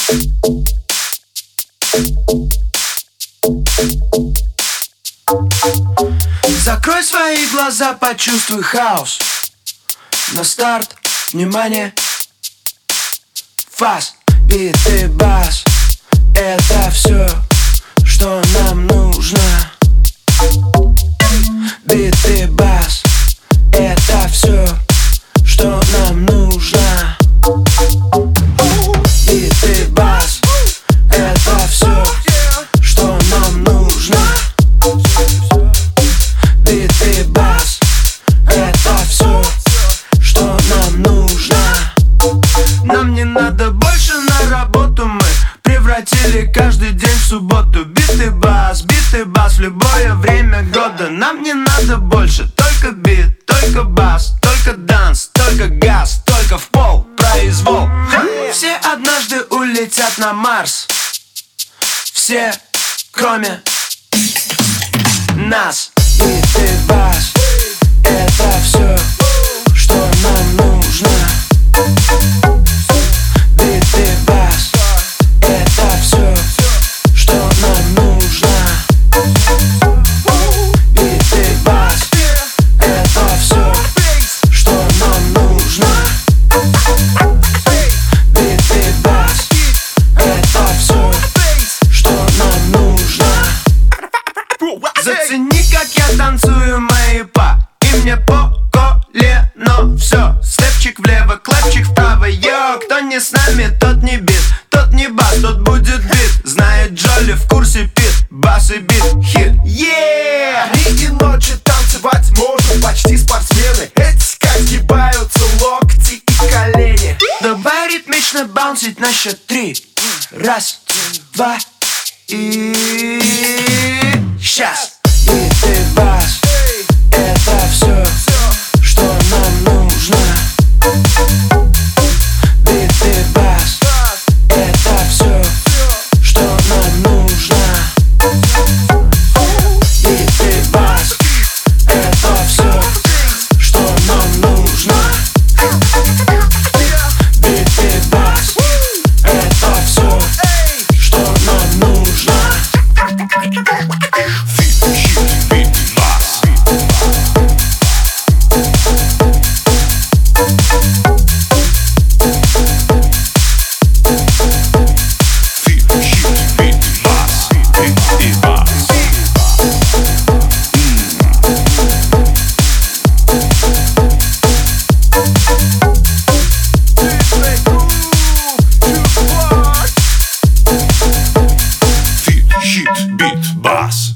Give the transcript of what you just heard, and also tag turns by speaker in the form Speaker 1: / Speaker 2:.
Speaker 1: Закрой свои глаза, почувствуй хаос. На старт, внимание. Фас, биты, бас. Это все, что нам нужно. Биты, бас. Это все, что нам нужно. Биты, бас. Это все, что нам нужно. Биты, бас. Это все, что нам нужно. Нам не надо больше на работу, мы превратили каждый день в субботу. Биты, бас в любое время года. Нам не надо больше, только бит, только бас, только данс, только газ, только в пол произвол. Все однажды улетят на Марс. Все, кроме нас. Биты, бас. Это все, что нам нужно. Биты, бас. Это все, что нам нужно. Биты, бас. Это все, что нам нужно. Биты, бас. Это все, что нам нужно. Зацени, как я танцую, мои па. И мне по колено. Все, степчик влево, клэпчик вправо. Йо, кто не с нами, тот не бит, тот не бас, тот будет бит. Знает Джоли, в курсе пит. Бас и бит, хит, yeah!
Speaker 2: Дни и ночи танцевать можно, почти спортсмены. Эти как сгибаются локти и колени.
Speaker 1: Давай ритмично баунсить на счет 3. Раз, два и... Сейчас! Биты, бас. Это все, что нам нужно. Биты, бас. Это все, что нам нужно. Биты, бас. Это все, что нам нужно. Биты, бас. Это все, что нам нужно.
Speaker 2: Beat, bass.